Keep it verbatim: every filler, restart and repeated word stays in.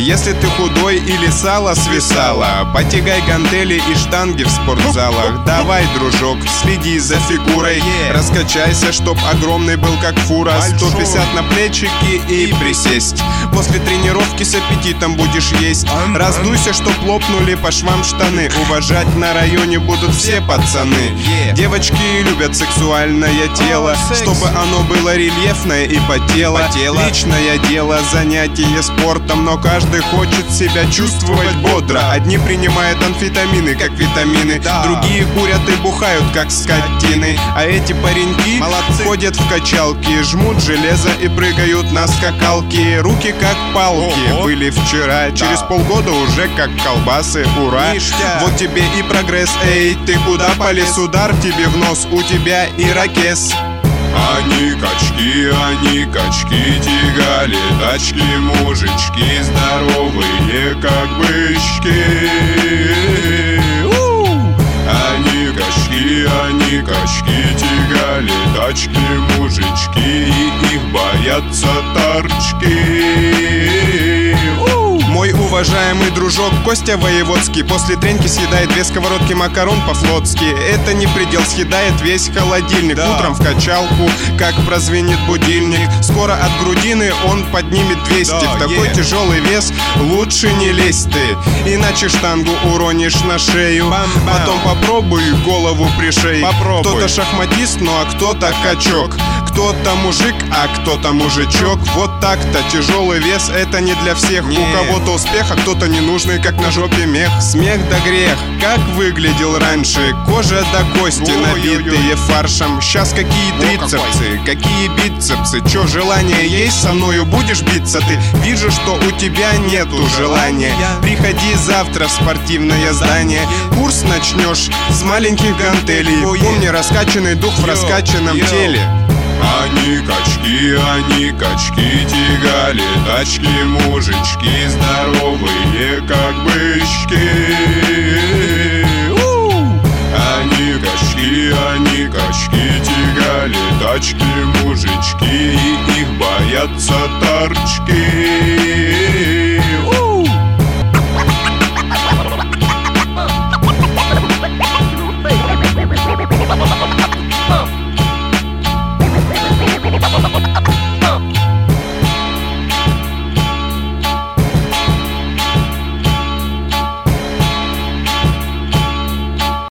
Если ты худой или сало свисало, потягай гантели и штанги в спортзалах. Давай, дружок, следи за фигурой, раскачайся, чтоб огромный был как фура. Сто пятьдесят на плечики и присесть. После тренировки с аппетитом будешь есть. Раздуйся, чтоб лопнули по швам штаны. Уважать на районе будут все пацаны. Девочки любят сексуальное тело, чтобы оно было рельефное и потело. Личное дело, занятие спортом, но каждый хочет себя чувствовать бодро. Одни принимают амфетамины, как витамины, другие курят и бухают, как скотины. А эти пареньки молодцы, ходят в качалки, жмут железо и прыгают на скакалки. Руки как палки, Ого. были вчера, да. через полгода уже как колбасы, ура. Ништяк. Вот тебе и прогресс, эй, ты куда полез? Удар тебе в нос, у тебя ирокез. Они качки, они качки, тягали тачки, мужички здоровые, как бычки. Они качки, они качки, тягали тачки, мужички, и их боятся торчки. Мой уважаемый дружок Костя Воеводский после треньки съедает две сковородки макарон по-флотски. Это не предел, съедает весь холодильник. Да. Утром в качалку, как прозвенит будильник. Скоро от грудины он поднимет двести. Да, в такой yeah. тяжелый вес лучше не лезь ты, иначе штангу уронишь на шею. Бам-бам. Потом попробуй голову пришей. Попробуй. Кто-то шахматист, ну а кто-то качок. Кто-то мужик, а кто-то мужичок. Вот так-то тяжелый вес это не для всех. Не. У кого-то успех, а кто-то ненужный, как на жопе мех. Смех да грех, как выглядел раньше. Кожа до кости, Ой, набитые фаршем. Сейчас какие трицепсы, какие бицепсы. Чё, желание есть, со мною будешь биться ты? Вижу, что у тебя нету желания. Приходи завтра в спортивное здание. Курс начнешь с маленьких гантелей. Помни, раскачанный дух в раскачанном теле. Они качки, они качки, тягали тачки, мужички здоровые, как бычки. Они качки, они качки, тягали тачки, мужички, и их боятся торчки.